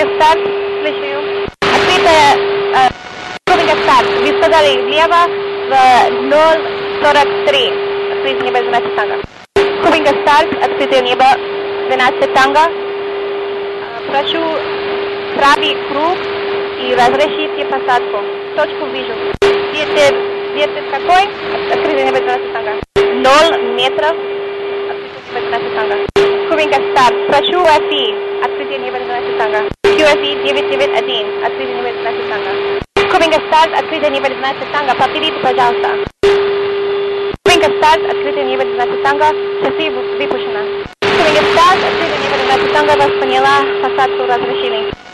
Кубинга старт, слушаю. Открытая Кубинга старт. Вы сказали влево в 0.43. Открытое небо 12 танго. Кубинга старт, открытое небо 12 танго. Прошу правый круг и разрешите посадку. Точку вижу. Ветер какой? Открытое небо 12 танго. 0 метров. Открытое небо 12 танго. Кубинга старт. Прошу FE. Открытие небо 12 танго. QFE 991. Открытие небо 12 танго. Кубинга старт. Открытие небо 12 танго. Повторите, пожалуйста. Кубинга старт. Открытие небо 12 танго. Часы выпущено. Кубинга старт. Открытие небо 12 танго. Вас поняла. Посадку разрешили.